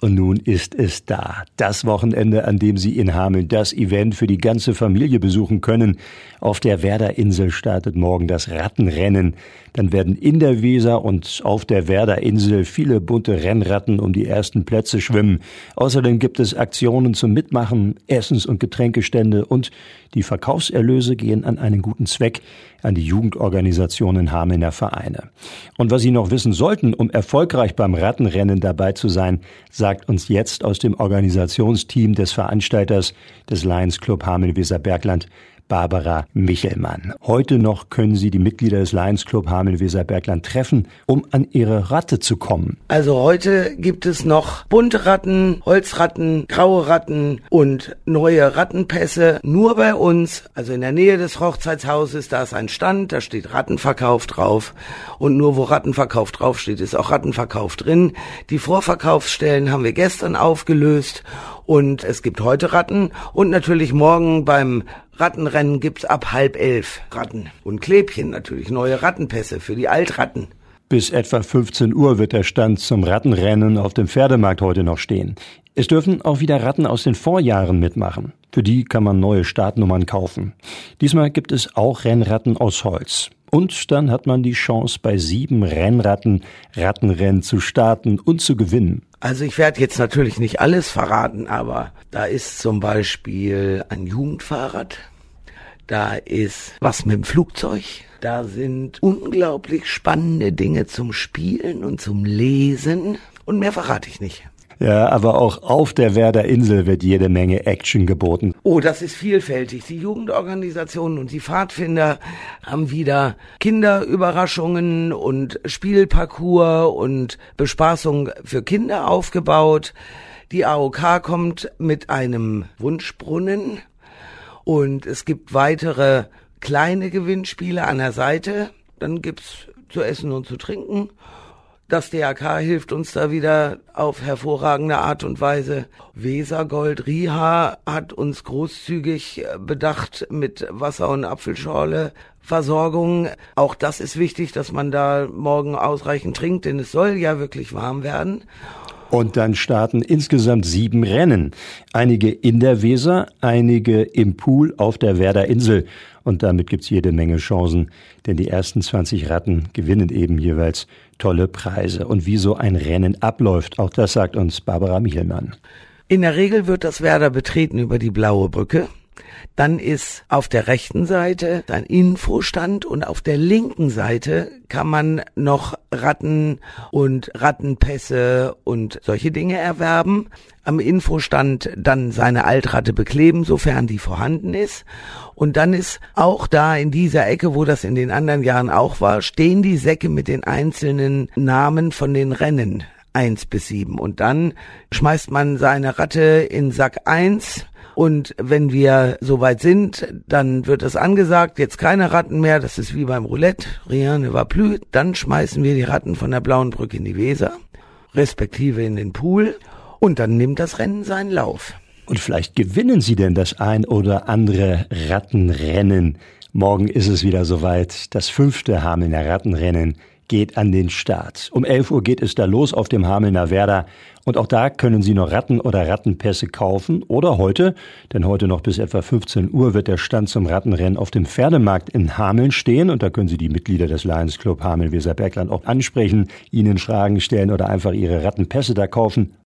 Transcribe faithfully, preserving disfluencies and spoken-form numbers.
und nun ist es da. Das Wochenende, an dem Sie in Hameln das Event für die ganze Familie besuchen können. Auf der Werderinsel startet morgen das Rattenrennen. Dann werden in der Weser und auf der Werderinsel viele bunte Rennratten um die ersten Plätze schwimmen. Außerdem gibt es Aktionen zum Mitmachen, Essens- und Getränkestände und die Verkaufserlöse gehen an einen guten Zweck, an die Jugendorganisationen Hamelner Vereine. Und was Sie noch wissen sollten, um erfolgreich beim Rattenrennen dabei zu sein, sagt uns jetzt aus dem Organisationsteam des Veranstalters des Lions Club Hameln-Weserbergland Barbara Michelmann. Heute noch können Sie die Mitglieder des Lions Club Hameln-Weserbergland treffen, um an ihre Ratte zu kommen. Also heute gibt es noch bunte Ratten, Holzratten, graue Ratten und neue Rattenpässe. Nur bei uns, also in der Nähe des Hochzeitshauses, da ist ein Stand, da steht Rattenverkauf drauf. Und nur wo Rattenverkauf draufsteht, ist auch Rattenverkauf drin. Die Vorverkaufsstellen haben wir gestern aufgelöst und es gibt heute Ratten. Und natürlich morgen beim Rattenrennen gibt's ab halb elf Ratten und Klebchen natürlich, neue Rattenpässe für die Altratten. Bis etwa fünfzehn Uhr wird der Stand zum Rattenrennen auf dem Pferdemarkt heute noch stehen. Es dürfen auch wieder Ratten aus den Vorjahren mitmachen. Für die kann man neue Startnummern kaufen. Diesmal gibt es auch Rennratten aus Holz. Und dann hat man die Chance, bei sieben Rennratten Rattenrennen zu starten und zu gewinnen. Also ich werde jetzt natürlich nicht alles verraten, aber da ist zum Beispiel ein Jugendfahrrad, da ist was mit dem Flugzeug, da sind unglaublich spannende Dinge zum Spielen und zum Lesen und mehr verrate ich nicht. Ja, aber auch auf der Werderinsel wird jede Menge Action geboten. Oh, das ist vielfältig. Die Jugendorganisationen und die Pfadfinder haben wieder Kinderüberraschungen und Spielparcours und Bespaßung für Kinder aufgebaut. Die A O K kommt mit einem Wunschbrunnen und es gibt weitere kleine Gewinnspiele an der Seite. Dann gibt's zu essen und zu trinken. Das D R K hilft uns da wieder auf hervorragende Art und Weise. Wesergold Riha hat uns großzügig bedacht mit Wasser- und Apfelschorle Versorgung. Auch das ist wichtig, dass man da morgen ausreichend trinkt, denn es soll ja wirklich warm werden. Und dann starten insgesamt sieben Rennen. Einige in der Weser, einige im Pool auf der Werderinsel. Und damit gibt's jede Menge Chancen, denn die ersten zwanzig Ratten gewinnen eben jeweils tolle Preise. Und wie so ein Rennen abläuft, auch das sagt uns Barbara Michelmann. In der Regel wird das Werder betreten über die Blaue Brücke. Dann ist auf der rechten Seite ein Infostand und auf der linken Seite kann man noch Ratten und Rattenpässe und solche Dinge erwerben. Am Infostand dann seine Altratte bekleben, sofern die vorhanden ist. Und dann ist auch da in dieser Ecke, wo das in den anderen Jahren auch war, stehen die Säcke mit den einzelnen Namen von den Rennen eins bis sieben. Und dann schmeißt man seine Ratte in Sack eins. Und wenn wir soweit sind, dann wird es angesagt, jetzt keine Ratten mehr, das ist wie beim Roulette, rien ne va plus. Dann schmeißen wir die Ratten von der Blauen Brücke in die Weser, respektive in den Pool. Und dann nimmt das Rennen seinen Lauf. Und vielleicht gewinnen Sie denn das ein oder andere Rattenrennen. Morgen ist es wieder soweit. Das fünfte Hamelner Rattenrennen geht an den Start. Um elf Uhr geht es da los auf dem Hamelner Werder. Und auch da können Sie noch Ratten oder Rattenpässe kaufen oder heute, denn heute noch bis etwa fünfzehn Uhr wird der Stand zum Rattenrennen auf dem Pferdemarkt in Hameln stehen. Und da können Sie die Mitglieder des Lions Club Hameln-Weserbergland auch ansprechen, ihnen Fragen stellen oder einfach ihre Rattenpässe da kaufen.